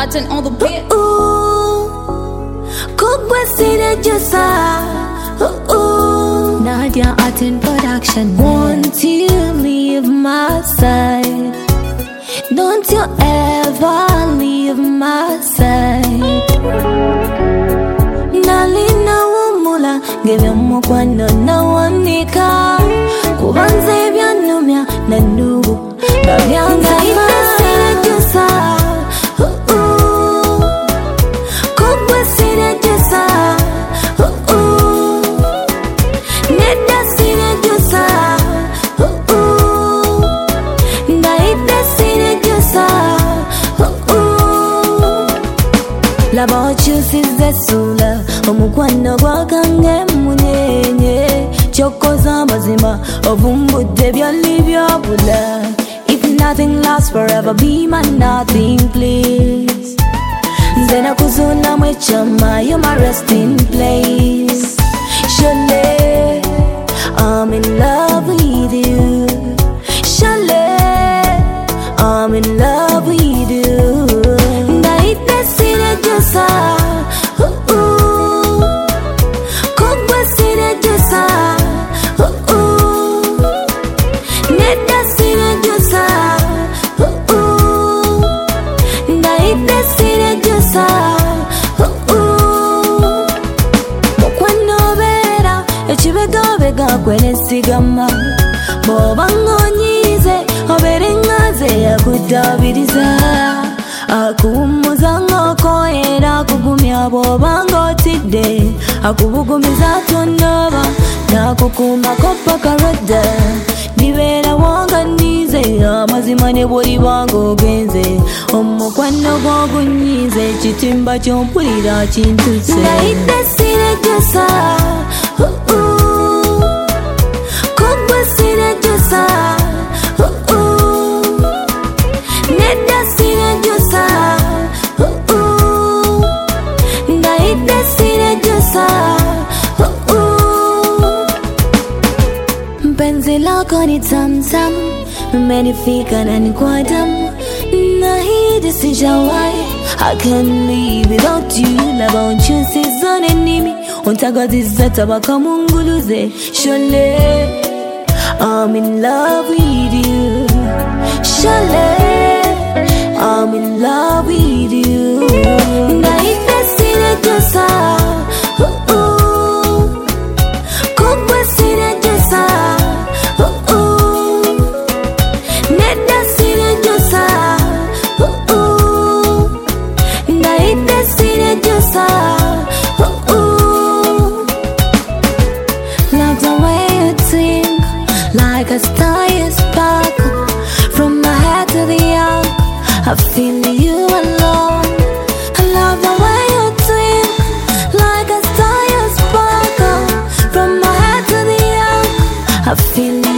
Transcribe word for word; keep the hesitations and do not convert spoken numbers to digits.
attend all the beat. Ooh, Kugwasina Jusa. Ooh, Nadia attend production. Won't you leave my side? Don't you ever leave my side. Nalina wumula, give you more kwano na wanika. Kubanze vya numya na nubu, babyanga imasina jusa. Ooh, Kugwasina Jusa. Ooh, Neda sina jusa. Ooh, Naida sina jusa. Ooh, Laba chusize sula, omukwano gwakange munyenye. Chokoza mazima, ovumbude byali byabula. If nothing lasts forever, be my nothing, please. Zena kuzuna mwechama, you're my resting place. Shale, I'm in love with you. Shale, I'm in love with you. Naite sine jusa. Ooh, Kugwa sine jusa. Ooh, Neda sine jusa. Ooh, Naite sine jusa. Ooh, Mokwano bera, echibega bega kwene sigama. Bobango nyize, obere ngaze ya kutabiriza. Akumuza ngoko era kugumya bobango tide. Akubugumiza tondoba, na kukuma kopa karada. Nibera wanga nize, amazima ne bori bango genze. Omukwano gwo nyize, chitimba chompulira chintuse. Naite sine jusa. Ooh, Kugwa sine jusa. Ooh, Neda sine jusa. Ooh, Naite sine jusa. Ooh, Mpenzi lako ni tamtam, umenifika na ni kwa damu. Nahidi sijawahi, I can't live without you. Laba unchusi zone nimi, untagaziza tabaka munguluze. Shale, I'm in love with you. Shale, I'm in love with you. Naite sine jusa. Ooh, Kugwa sine jusa. Ooh, Neda sine jusa. Ooh, Naite sine jusa. Ooh, Love the way you think, like a star you sparkle. From my head to the young, I feel you alone. I love the way you think, like a star you sparkle. From my head to the young, I feel